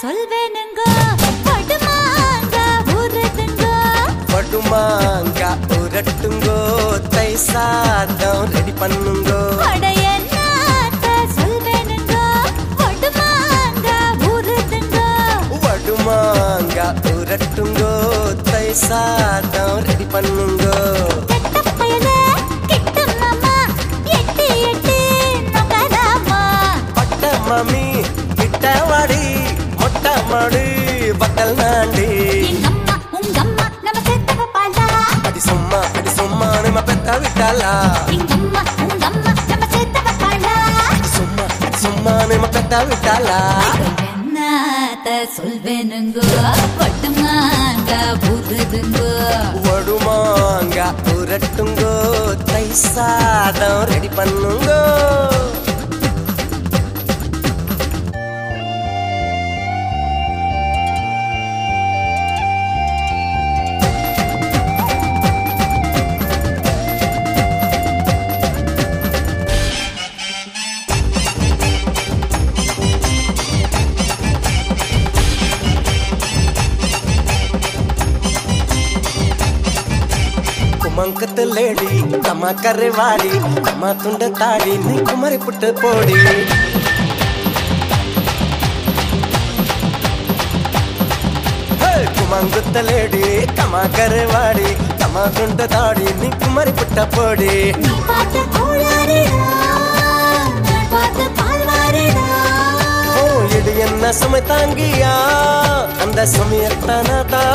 சொல்வேனுங்க படுமாங்க ஊருதுங்க படுமாங்க ஊரட்டுங்கோ தை சாதம் ரெடி பண்ணுங்கோ படையன்னாத்த சொல்வேனுங்க படுமாங்க ஊருதுங்க படுமாங்க ஊரட்டுங்கோ தை சாதம் ரெடி பண்ணுங்கோ கெட்ட பயலே கிட்ட மாமா எட்டி எட்டி நோக்கலாமா பட்ட மாமி கிட்ட வாடி மொட்டை மாடு பட்டல் நாண்டி எங்கம்மா உங்கம்மா நம்ம சேர்த்தவ பாலா அடி சும்மா நம்ம பெத்த விட்டாளா எங்கம்மா உங்கம்மா நம்ம சேர்த்தவ பாலா அடி சும்மா நம்ம பெத்த விட்டாளா என்னத்த சொல்வேனுங்க படுமாங்க ஊருதுங்க வடுமாங்க ஊரட்டுங்கோ தை சாதம் ரெடி பண்ணுங்கோ குமங்கத்து லேடி கம்மா கரைவாடி கம்மா துண்ட தாடி நீ குமரி புட்டு போடி குமங்குத்த லேடி கம்மா கரைவாடி கம்மா துண்ட தாடி நீ குமரி புட்ட போடி நீ பார்த்த கோளாறுடா நான் பார்த்த பால்வாறுடா ஓ இது என்ன சுமை தாங்கியா அந்த சமயத்தானா